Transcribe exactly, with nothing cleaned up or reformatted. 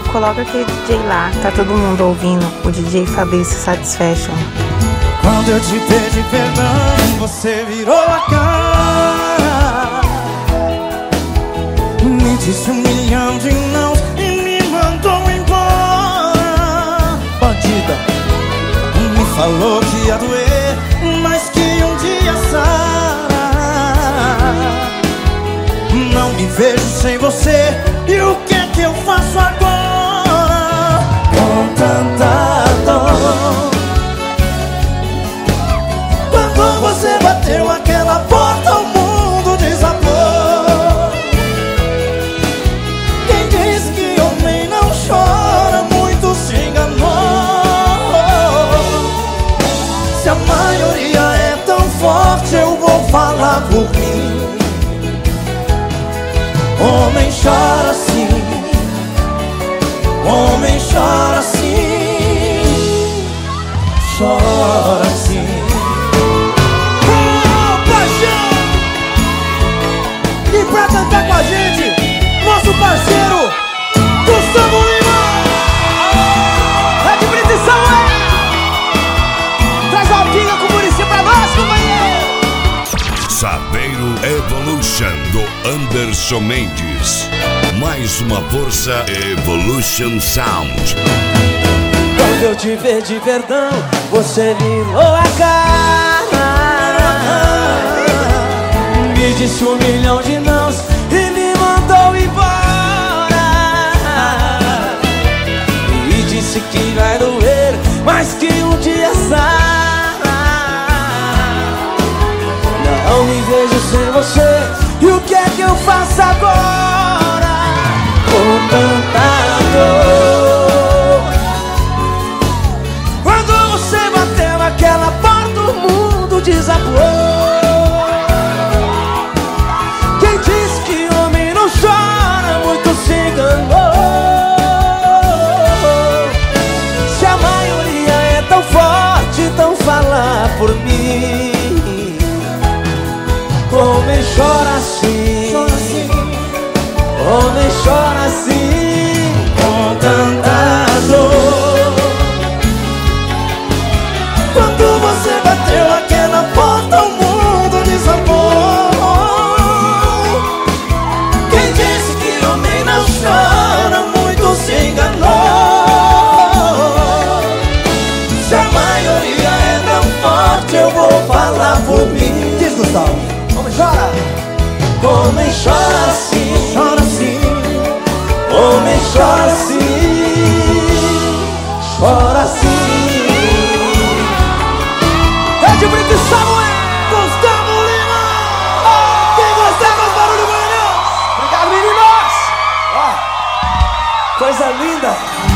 coloca aquele D J lá, tá todo mundo ouvindo, o D J Fabrício Satisfaction. Quando eu te pedi perdão, você virou a cara, me disse um milhão de nãos e me mandou embora. Bandida, me falou que ia doer, mas que um dia sara. Não me vejo sem você, e o que é que eu faço agora? Com tanta dor. Quando você bateu aquela porta, o mundo desabou. Quem diz que homem não chora, muito se enganou. Se a maioria é tão forte, eu vou falar por mim. Homem chora sim, homem chora sim, chora sim. E pra cantar com a gente, nosso parceiro Gustavo Lima. É de Brito e Samuel. Traz a alquinha com o Muricy pra nós, companheiro. Sapeiro Evolution do Anderson Mendes. Mais uma força Evolution Sound. Quando eu te pedi perdão, você virou a cara, me disse um milhão de nãos e me mandou embora. E disse que vai doer, mas que um dia sara. Não me vejo sem você, e o que é que eu faço agora? Com tanta dor. Quando você bateu naquela porta, o mundo desabou. Quem diz que homem não chora, muito se enganou. Se a maioria é tão forte, então fala por mim. Homem chora assim, chora assim. Homem chora assim, com tanta dor. Quando você bateu aquela porta, o mundo desabou. Quem disse que homem não chora, muito se enganou. Se a maioria é tão forte, eu vou falar por mim. Diz, Gustavo, homem chora. Homem chora sim, chora sim. Homem chora sim, chora sim. É de Brito e Samuel, Gustavo Lima. Quem gostar, faz barulho, Goiânia. Obrigado, meninos. Ó, coisa linda.